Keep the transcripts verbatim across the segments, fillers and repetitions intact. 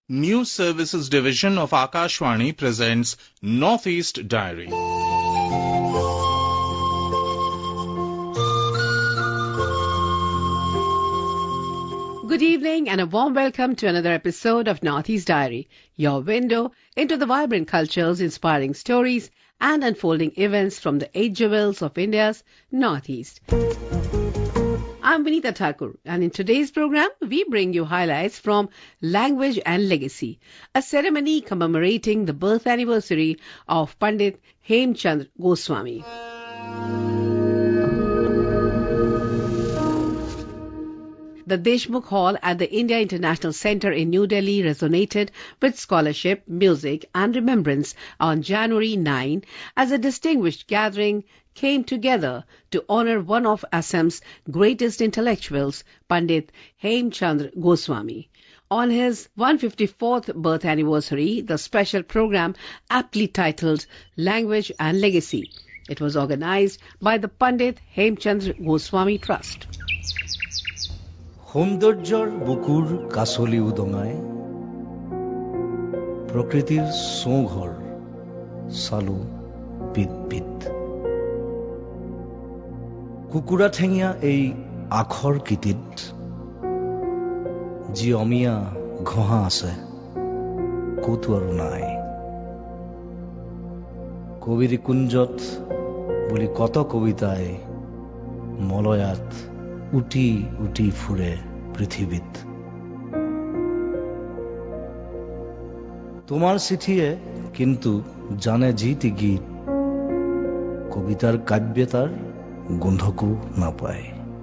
News Services Division of Akashvani presents Northeast Diary. Good evening and a warm welcome to another episode of Northeast Diary, your window into the vibrant cultures, inspiring stories and unfolding events from the eight jewels of India's Northeast. I'm Vinita Thakur, and in today's program, we bring you highlights from Language and Legacy, a ceremony commemorating the birth anniversary of Pandit Hemchand Goswami. The Deshmukh Hall at the India International Centre in New Delhi resonated with scholarship, music and remembrance on January ninth as a distinguished gathering came together to honour one of Assam's greatest intellectuals, Pandit Hemchand Goswami. On his one hundred fifty-fourth birth anniversary, the special program aptly titled Language and Legacy. It was organised by the Pandit Hemchand Goswami Trust. সৌন্দৰ্যৰ বুকুৰ কাছলি উদঙাই প্ৰকৃতিৰ সোঁঘৰ চালু বিদ বিদ কুকুৰা ঠেঙীয়া এই আখৰ কিটিত যি অমিয়া ঘঁহা আছে ক'তো আৰু নাই কবিৰ কুঞ্জত বুলি কত কবিতাই মলয়াত উটি উটি ফুৰে পৃথিৱীত তোমাৰ চিঠিয়ে কিন্তু জানে জিতি গীত কবিতাৰ কাব্যতাৰ গোন্ধকো নাপায়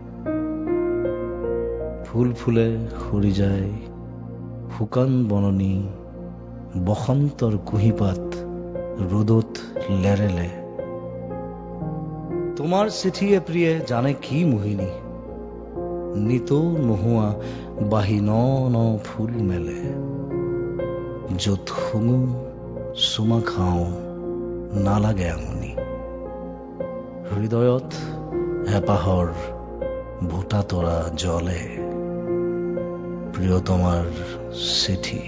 ফুল ফুলে সৰি যায় শুকান বননি বসন্তৰ কুহিপাত ৰ'দত লেৰেলে তোমাৰ চিঠিয়ে প্ৰিয়ে জানে কি মোহিনী নিতো নোহোৱা বাহি ন ন ফুল মেলে য'ত শুঙো চুমা খাওঁ নালাগে আমনি হৃদয়ত হেঁপাহৰ ভোটা তৰা জলে প্ৰিয়তমাৰ চিঠি.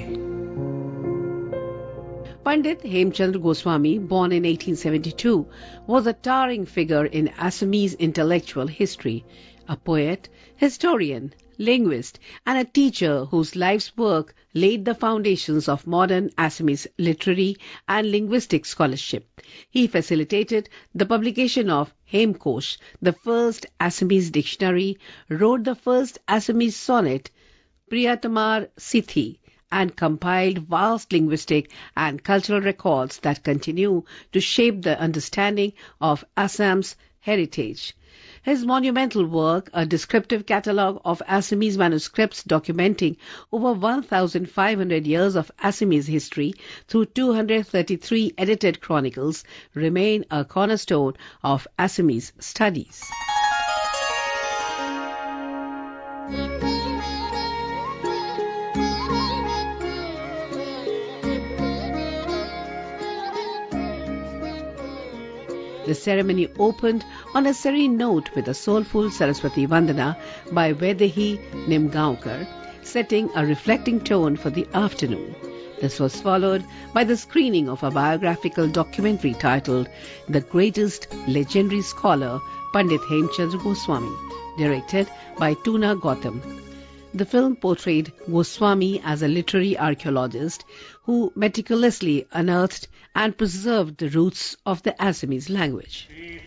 Pandit Hemchand Goswami, born in eighteen seventy-two, was a towering figure in Assamese intellectual history, a poet, historian, linguist, and a teacher whose life's work laid the foundations of modern Assamese literary and linguistic scholarship. He facilitated the publication of Hemkosh, the first Assamese dictionary, wrote the first Assamese sonnet, Priyatamar Sithi, and compiled vast linguistic and cultural records that continue to shape the understanding of Assam's heritage. His monumental work, a descriptive catalogue of Assamese manuscripts documenting over one thousand five hundred years of Assamese history through two hundred thirty-three edited chronicles, remain a cornerstone of Assamese studies. The ceremony opened on a serene note with a soulful Saraswati Vandana by Vaidehi Nimgaonkar, setting a reflecting tone for the afternoon. This was followed by the screening of a biographical documentary titled The Greatest Legendary Scholar, Pandit Hemchand Goswami, directed by Tuna Gautam. The film portrayed Goswami as a literary archaeologist who meticulously unearthed and preserved the roots of the Assamese language.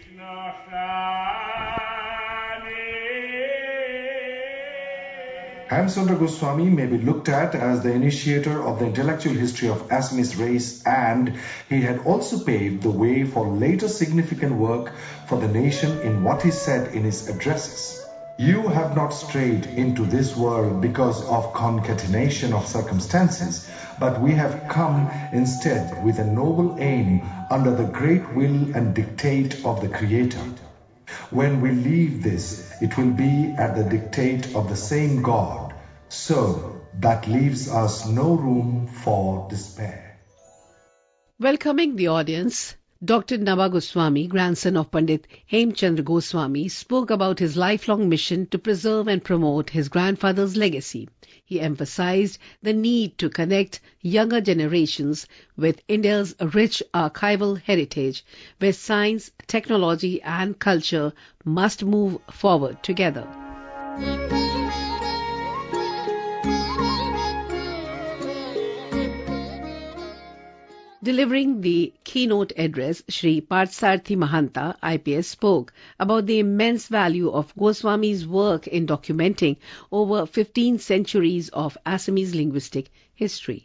Hemchand Goswami may be looked at as the initiator of the intellectual history of Assamese race, and he had also paved the way for later significant work for the nation in what he said in his addresses. You have not strayed into this world because of concatenation of circumstances, but we have come instead with a noble aim under the great will and dictate of the Creator. When we leave this, it will be at the dictate of the same God, so that leaves us no room for despair. Welcoming the audience, Doctor Nava Goswami, grandson of Pandit Hemchandra Goswami, spoke about his lifelong mission to preserve and promote his grandfather's legacy. He emphasized the need to connect younger generations with India's rich archival heritage, where science, technology and culture must move forward together. Delivering the keynote address, Shri Parthsarthi Mahanta, I P S, spoke about the immense value of Goswami's work in documenting over fifteen centuries of Assamese linguistic history.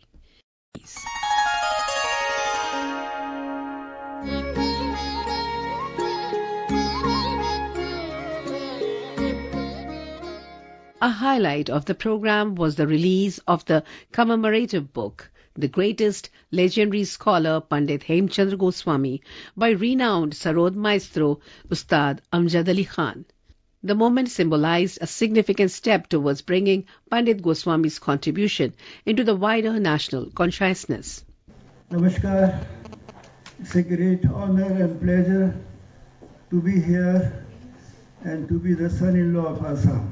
A highlight of the program was the release of the commemorative book, The Greatest Legendary Scholar Pandit Hemchandra Goswami, by renowned Sarod Maestro Ustad Amjad Ali Khan. The moment symbolized a significant step towards bringing Pandit Goswami's contribution into the wider national consciousness. Namaskar. It's a great honor and pleasure to be here and to be the son-in-law of Assam.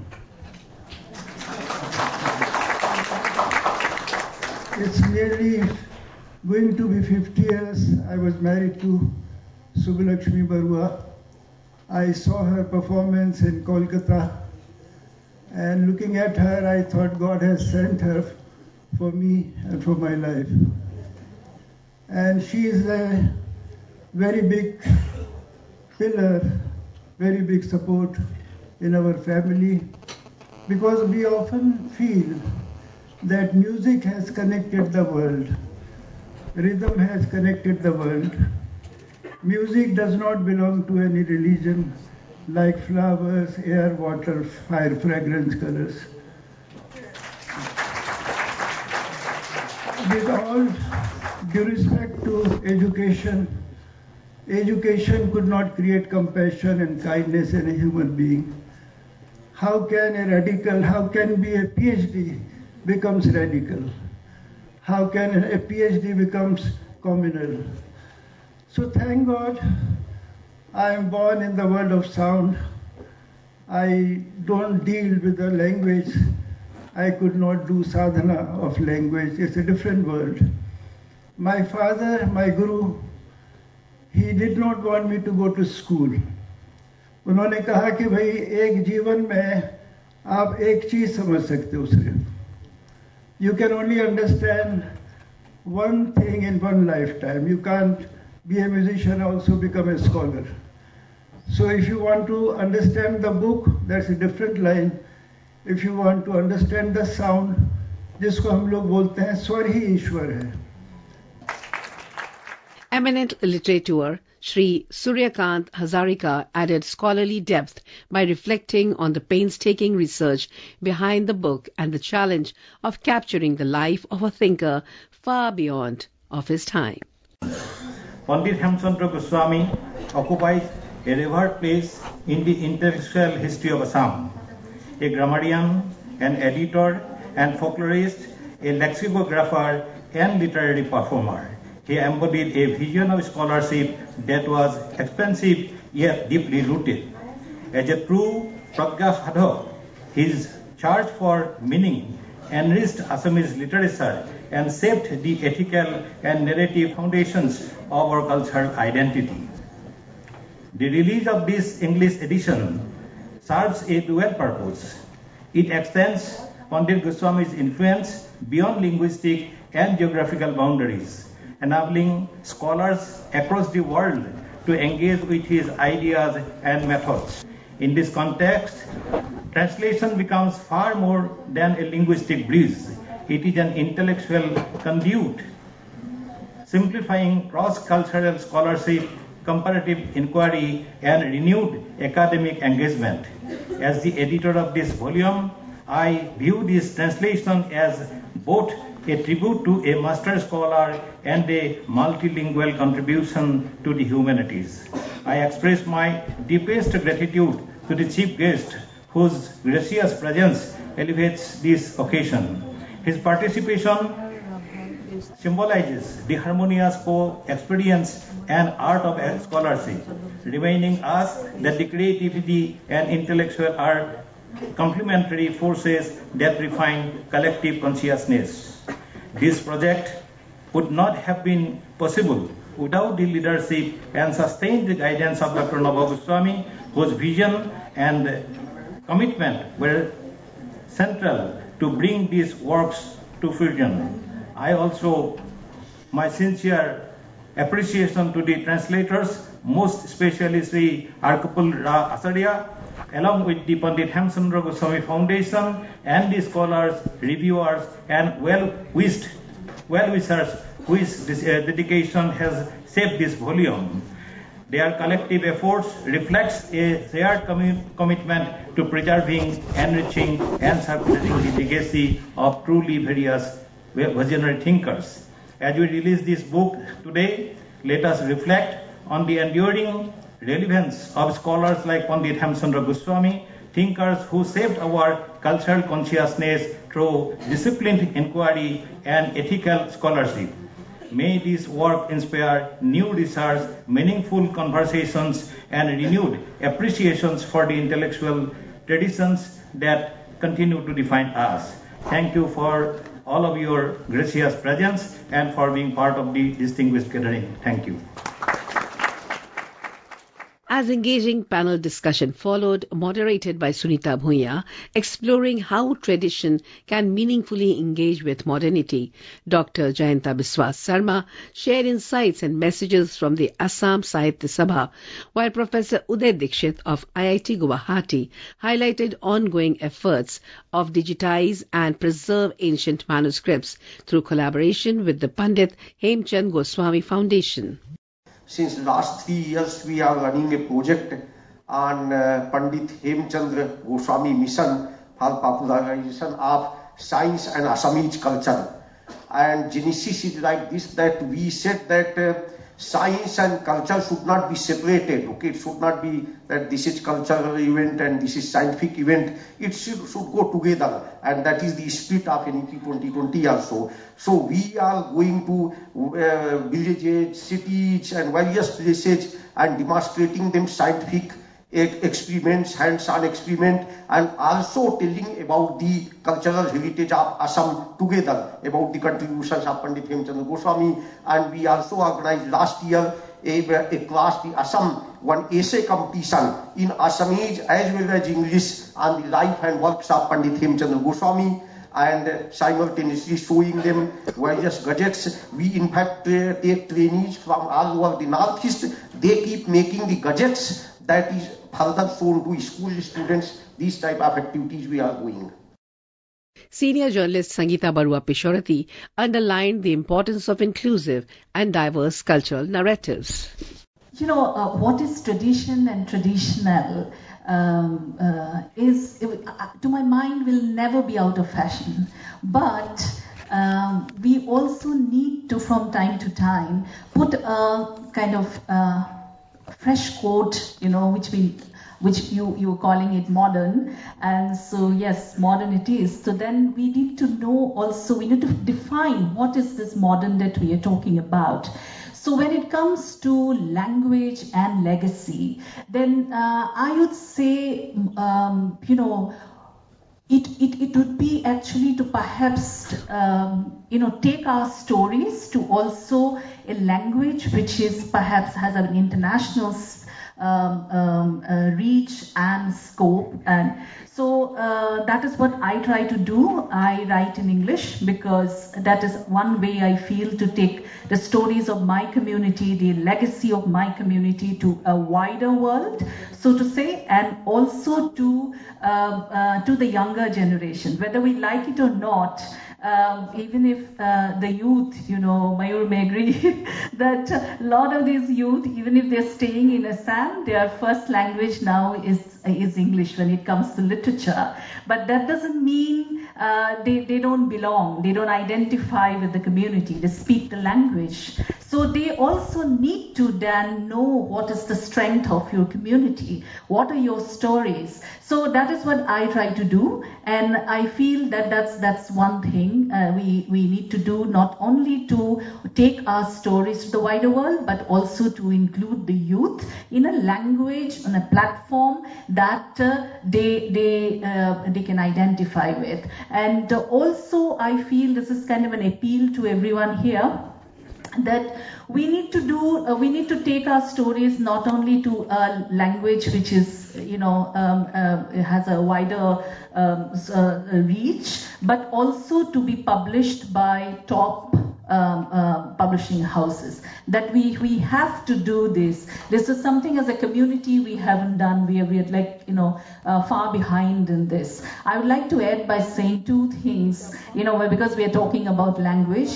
It's nearly going to be fifty years. I was married to Subbalakshmi Barua. I saw her performance in Kolkata, and looking at her, I thought God has sent her for me and for my life. And she is a very big pillar, very big support in our family, because we often feel that music has connected the world. Rhythm has connected the world. Music does not belong to any religion, like flowers, air, water, fire, fragrance, colors. With all due respect to education, education could not create compassion and kindness in a human being. How can a radical, how can be a PhD becomes radical? How can a PhD becomes communal? So thank God I am born in the world of sound. I don't deal with the language. I could not do sadhana of language. It's a different world. My father, my guru, he did not want me to go to school. उन्होंने कहा कि भाई एक जीवन में आप एक चीज समझ सकते हो सिर्फ. You can only understand one thing in one lifetime. You can't be a musician, also become a scholar. So if you want to understand the book, that's a different line. If you want to understand the sound, जिसको हम लोग बोलते हैं स्वर ही ईश्वर है. Eminent literature Shri Suryakant Hazarika added scholarly depth by reflecting on the painstaking research behind the book and the challenge of capturing the life of a thinker far beyond of his time. Pandit Hemchandra Goswami occupies a revered place in the intellectual history of Assam. A grammarian, an editor and folklorist, a lexicographer and literary performer. He embodied a vision of scholarship that was expansive yet deeply rooted. As a true Pragya Sadhak, his search for meaning enriched Assamese literature and shaped the ethical and narrative foundations of our cultural identity. The release of this English edition serves a dual purpose. It extends Pandit Goswami's influence beyond linguistic and geographical boundaries, enabling scholars across the world to engage with his ideas and methods. In this context, translation becomes far more than a linguistic bridge. It is an intellectual conduit, simplifying cross-cultural scholarship, comparative inquiry, and renewed academic engagement. As the editor of this volume, I view this translation as both a tribute to a master scholar and a multilingual contribution to the humanities. I express my deepest gratitude to the chief guest, whose gracious presence elevates this occasion. His participation symbolizes the harmonious co-experience and art of scholarship, reminding us that the creativity and intellectual are complementary forces that refine collective consciousness. This project would not have been possible without the leadership and sustained guidance of Doctor Nava Goswami, whose vision and commitment were central to bring these works to fruition. I also, my sincere appreciation to the translators, most especially Sri Arkapul Ra Asarya, along with the Pandit Hemchandra Goswami Foundation and the scholars, reviewers, and well-wished, well-wishers whose this, uh, dedication has shaped this volume. Their collective efforts reflects a shared commi- commitment to preserving, enriching, and circulating the legacy of truly various visionary thinkers. As we release this book today, let us reflect on the enduring relevance of scholars like Pandit Hemchandra Goswami, thinkers who shaped our cultural consciousness through disciplined inquiry and ethical scholarship. May this work inspire new research, meaningful conversations, and renewed appreciations for the intellectual traditions that continue to define us. Thank you for all of your gracious presence and for being part of the distinguished gathering. Thank you. As engaging panel discussion followed, moderated by Sunita Bhuiya, exploring how tradition can meaningfully engage with modernity, Doctor Jayanta Biswas Sarma shared insights and messages from the Assam Sahitya Sabha, while Professor Uday Dikshit of I I T Guwahati highlighted ongoing efforts of digitize and preserve ancient manuscripts through collaboration with the Pandit Hemchand Goswami Foundation. Since last three years, we are running a project on uh, Pandit Hemchandra Goswami Mission for popularization of science and Assamese culture. And genesis is like this, that we said that uh, science and culture should not be separated. Okay, it should not be that this is cultural event and this is scientific event. It should, should go together, and that is the spirit of N E P twenty twenty also. So we are going to uh, villages, cities, and various places and demonstrating them scientific experiments, hands-on experiment, and also telling about the cultural heritage of Assam together, about the contributions of Pandit Hemchandra Goswami. And we also organized last year a, a class, the Assam, one essay competition in Assamese as well as English on the life and works of Pandit Hemchandra Goswami, and simultaneously showing them various gadgets. We in fact uh, take trainees from all over the northeast. They keep making the gadgets that is further shown to school students. These type of activities we are doing. Senior journalist Sangeeta Barua Pishorati underlined the importance of inclusive and diverse cultural narratives. You know, uh, what is tradition and traditional um, uh, is, uh, to my mind, will never be out of fashion. But um, we also need to, from time to time, put a kind of uh, fresh coat, you know, which we which you, you were calling it modern. And so, yes, modern it is. So then we need to know also, we need to define what is this modern that we are talking about. So when it comes to language and legacy, then uh, I would say, um, you know, It, it, it would be actually to perhaps, um, you know, take our stories to also a language which is perhaps has an international um, um, uh, reach and scope. And so uh, that is what I try to do. I write in English because that is one way I feel to take the stories of my community, the legacy of my community to a wider world, so to say, and also to uh, uh, to the younger generation, whether we like it or not. Um, even if uh, the youth, you know, Mayur may agree that a lot of these youth, even if they're staying in Assam, their first language now is is English when it comes to literature. But that doesn't mean uh, they, they don't belong, they don't identify with the community, they speak the language. So they also need to then know what is the strength of your community, what are your stories. So that is what I try to do, and I feel that that's, that's one thing. something uh, we, we need to do, not only to take our stories to the wider world, but also to include the youth in a language, on a platform that uh, they, they, uh, they can identify with. And uh, also I feel this is kind of an appeal to everyone here, that we need to do, uh, we need to take our stories not only to a language which is, you know, um, uh, has a wider um, uh, reach, but also to be published by top um, uh, publishing houses. That we, we have to do this. This is something as a community we haven't done. We are, we are like, you know, uh, far behind in this. I would like to add by saying two things, you know, because we are talking about language.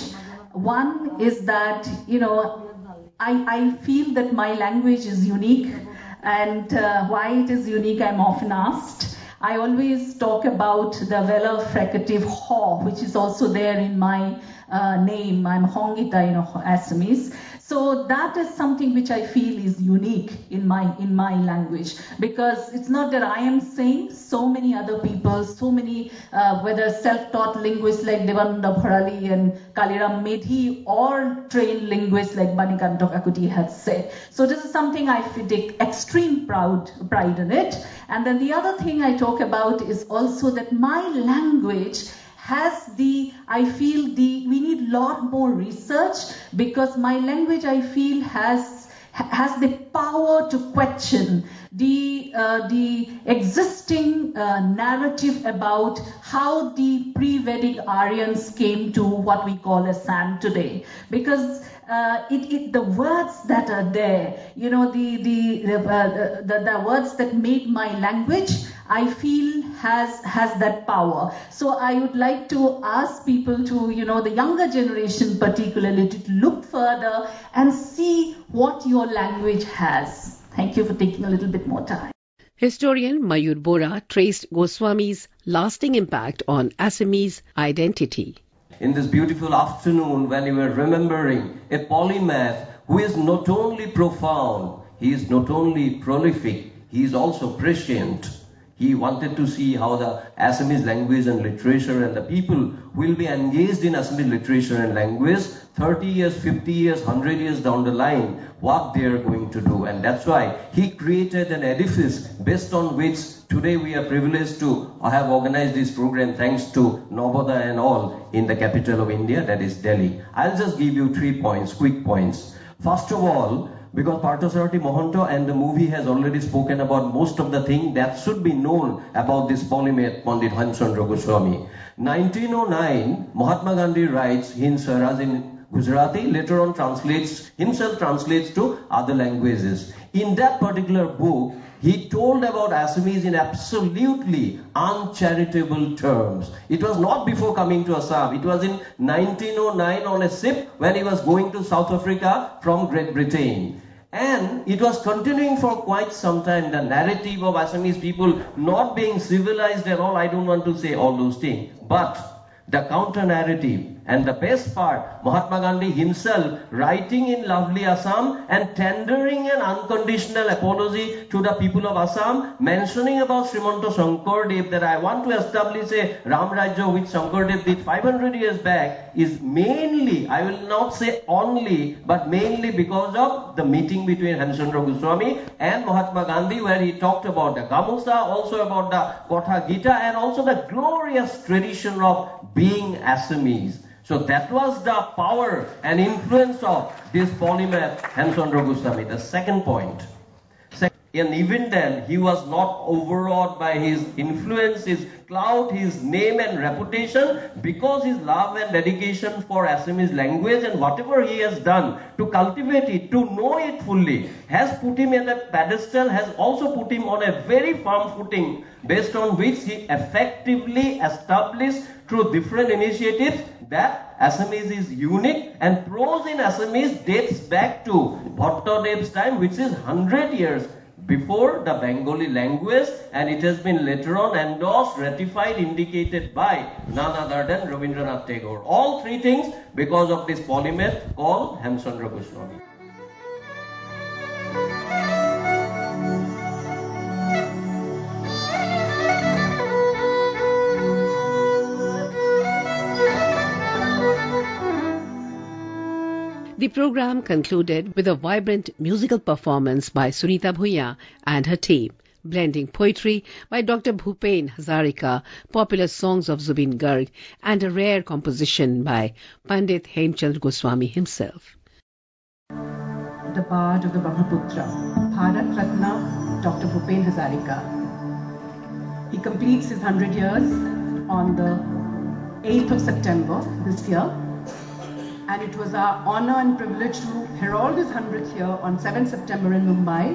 One is that, you know, I, I feel that my language is unique, and uh, why it is unique I'm often asked. I always talk about the Vela fricative Ho, which is also there in my uh, name. I'm Hongita, you know, Assamese. So that is something which I feel is unique in my in my language, because it's not that I am saying, so many other people, so many uh, whether self-taught linguists like Devananda Bharali and Kaliram Medhi, or trained linguists like Banikanta Kakuti had said. So this is something I take extreme proud pride in it. And then the other thing I talk about is also that my language has the, I feel the, we need a lot more research, because my language I feel has has the power to question the uh, the existing uh, narrative about how the pre-Vedic Aryans came to what we call Assam today. Because uh, it, it the words that are there, you know, the the the, uh, the the words that made my language, I feel has has that power. So I would like to ask people to, you know, the younger generation particularly, to look further and see what your language has. Thank you for taking a little bit more time. Historian Mayur Bora traced Goswami's lasting impact on Assamese identity. In this beautiful afternoon, when you were remembering a polymath who is not only profound, he is not only prolific, he is also prescient. He wanted to see how the Assamese language and literature and the people who will be engaged in Assamese literature and language thirty years, fifty years, one hundred years down the line, what they are going to do. And that's why he created an edifice based on which today we are privileged to have organized this program, thanks to Navodaya and all, in the capital of India, that is Delhi. I'll just give you three points, quick points. First of all, because Parthasarathy Mohanto and the movie has already spoken about most of the things that should be known about this polymath, Pandit Hemchandra Goswami. nineteen oh nine, Mahatma Gandhi writes Hind Swaraj in Gujarati, later on translates, himself translates to other languages. In that particular book, he told about Assamese in absolutely uncharitable terms. It was not before coming to Assam. It was in nineteen oh nine on a ship when he was going to South Africa from Great Britain. And it was continuing for quite some time, the narrative of Assamese people not being civilized at all. I don't want to say all those things. But the counter narrative, and the best part, Mahatma Gandhi himself writing in lovely Assam and tendering an unconditional apology to the people of Assam, mentioning about Srimanta Shankardev, that I want to establish a Ram Rajya which Shankardev did five hundred years back, is mainly, I will not say only, but mainly because of the meeting between Hemchandra Goswami and Mahatma Gandhi, where he talked about the Gamusa, also about the Katha Gita, and also the glorious tradition of being Assamese. So that was the power and influence of this polymath Hemchandra Goswami. The second point. And even then, he was not overawed by his influence, his clout, his name and reputation, because his love and dedication for Assamese language and whatever he has done to cultivate it, to know it fully, has put him in a pedestal, has also put him on a very firm footing, based on which he effectively established through different initiatives that Assamese is unique, and prose in Assamese dates back to Bhattadev's time, which is one hundred years before the Bengali language, and it has been later on endorsed, ratified, indicated by none other than Rabindranath Tagore. All three things because of this polymath called Hemchandra Goswami. The program concluded with a vibrant musical performance by Sunita Bhuiya and her team, blending poetry by Doctor Bhupen Hazarika, popular songs of Zubin Garg, and a rare composition by Pandit Hemchand Goswami himself. The Bard of the Brahmaputra, Bharat Ratna, Doctor Bhupen Hazarika. He completes his hundred years on the eighth of September this year. And it was our honor and privilege to herald his hundredth year on seventh September in Mumbai.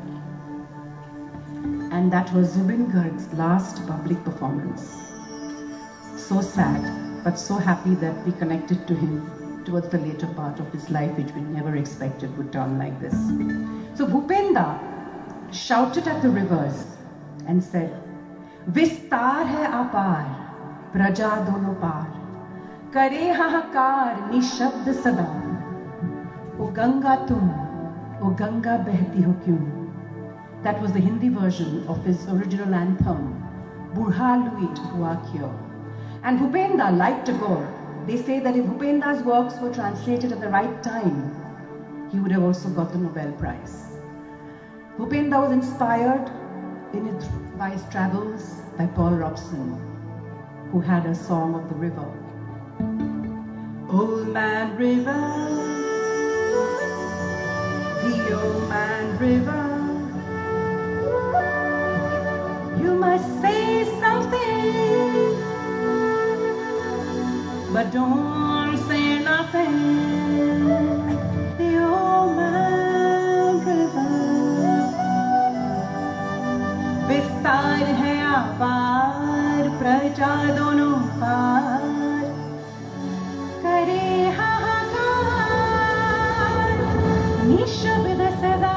And that was Zubin Garg's last public performance. So sad, but so happy that we connected to him towards the later part of his life, which we never expected would turn like this. So Bhupenda shouted at the rivers and said, Vistar hai apar, praja dono par. करे हाहाकार निशब्द सदा ओ गंगा तुम ओ गंगा बहती हो क्यों. That was the Hindi version of his original anthem, Burha Luit Huakyo. And Bhupenda, like Tagore, they say that if Bhupenda's works were translated at the right time, he would have also got the Nobel Prize. Bhupenda was inspired in it by his travels by Paul Robeson, who had a song of the river. Old Man River, the old man river, you must say something, but don't say nothing. The old man river, beside hai apar, praja dono par. करे हाहाकार निशब्द सदा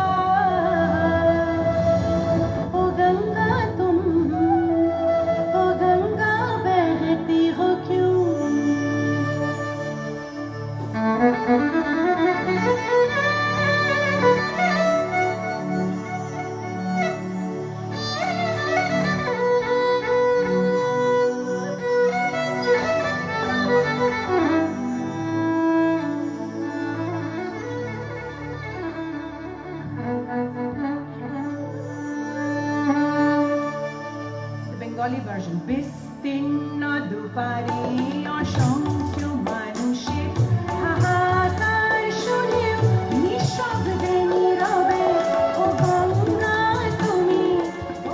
ओ गंगा तुम ओ गंगा बहती हो क्यों. Version. Bistinna dupari ashankyo manushe hahatar shunyo nishabde nirabe o ganga tumi o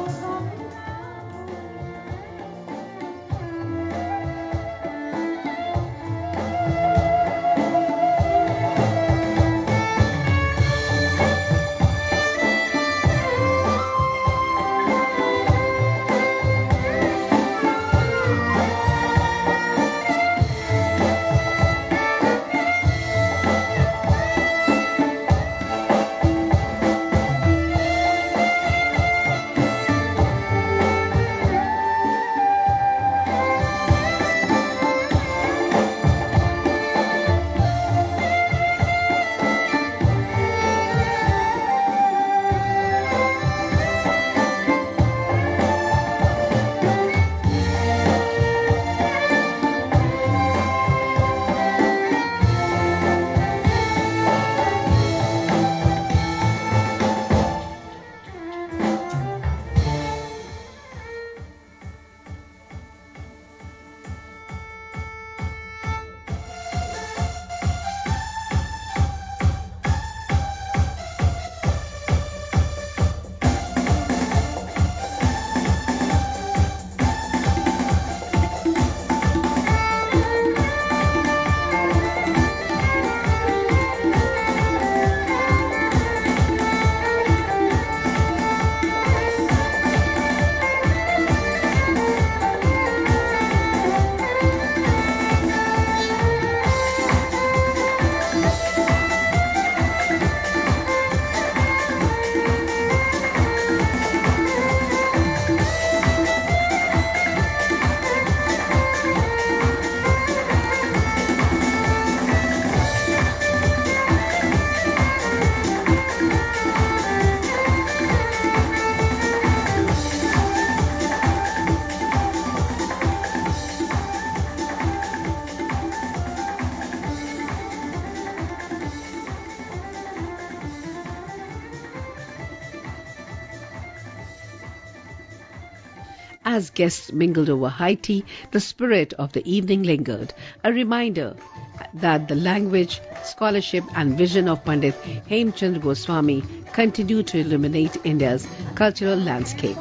as guests mingled over high tea, the spirit of the evening lingered. A reminder that the language, scholarship and vision of Pandit Hemchand Goswami continue to illuminate India's cultural landscape.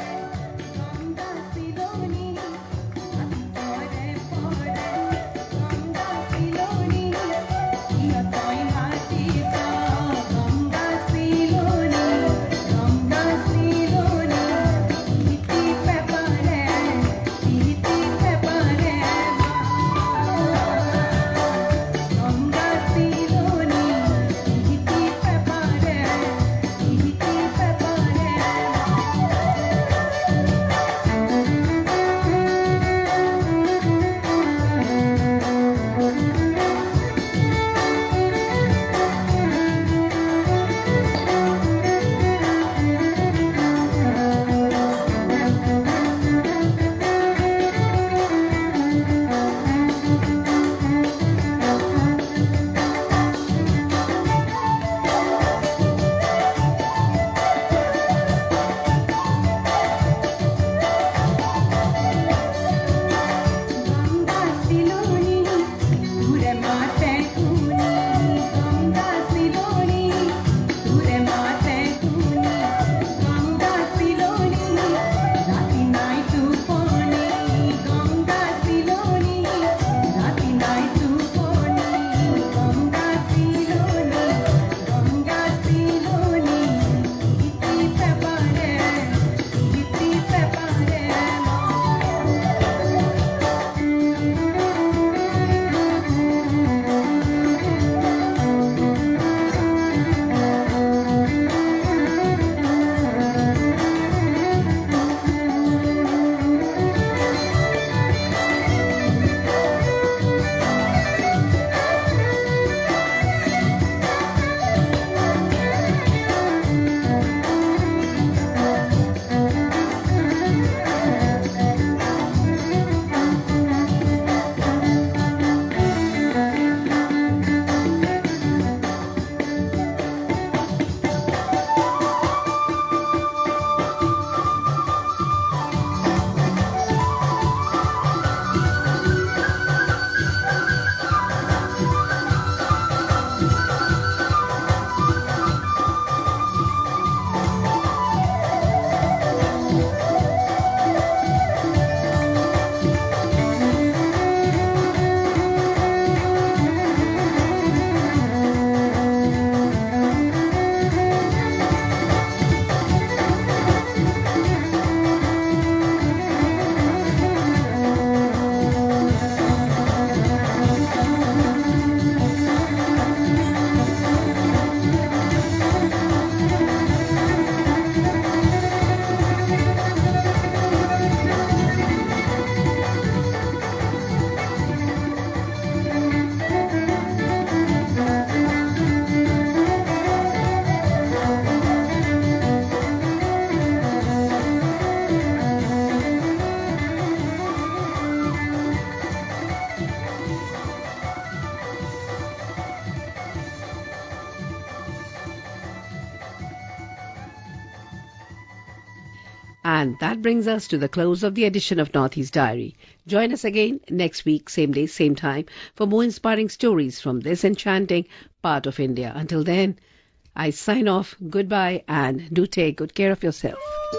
And that brings us to the close of the edition of Northeast Diary. Join us again next week, same day, same time, for more inspiring stories from this enchanting part of India. Until then, I sign off. Goodbye, and do take good care of yourself.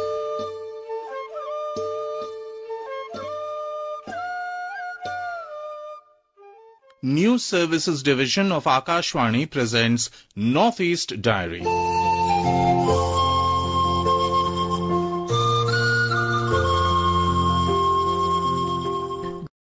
News Services Division of Akashvani presents Northeast Diary.